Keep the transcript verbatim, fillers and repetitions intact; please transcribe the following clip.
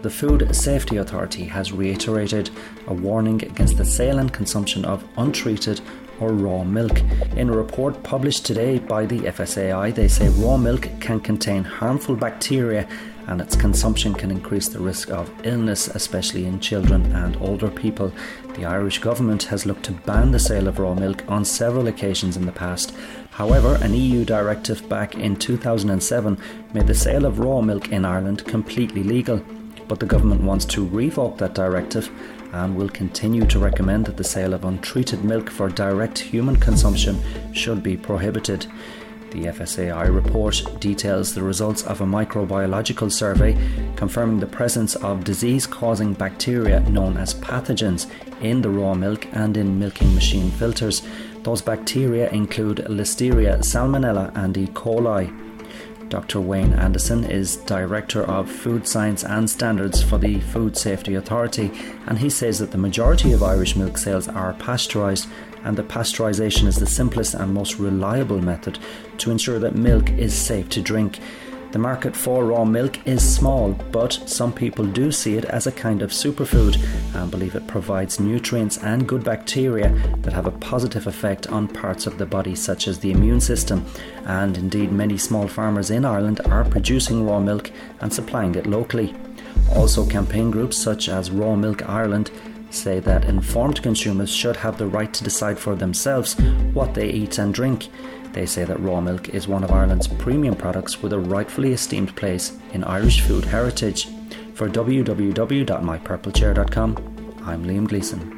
the Food Safety Authority has reiterated a warning against the sale and consumption of untreated or raw milk. In a report published today by the F S A I, they say raw milk can contain harmful bacteria and its consumption can increase the risk of illness, especially in children and older people. The Irish government has looked to ban the sale of raw milk on several occasions in the past. However, an E U directive back in two thousand seven made the sale of raw milk in Ireland completely legal. But the government wants to revoke that directive and will continue to recommend that the sale of untreated milk for direct human consumption should be prohibited. The F S A I report details the results of a microbiological survey confirming the presence of disease-causing bacteria known as pathogens in the raw milk and in milking machine filters. Those bacteria include Listeria, Salmonella and E. coli. Doctor Wayne Anderson is Director of Food Science and Standards for the Food Safety Authority, and he says that the majority of Irish milk sales are pasteurised and that pasteurisation is the simplest and most reliable method to ensure that milk is safe to drink. The market for raw milk is small, but some people do see it as a kind of superfood and believe it provides nutrients and good bacteria that have a positive effect on parts of the body such as the immune system. And indeed many small farmers in Ireland are producing raw milk and supplying it locally. Also, campaign groups such as Raw Milk Ireland say that informed consumers should have the right to decide for themselves what they eat and drink. They say that raw milk is one of Ireland's premium products with a rightfully esteemed place in Irish food heritage. For w w w dot my purple chair dot com, I'm Liam Gleeson.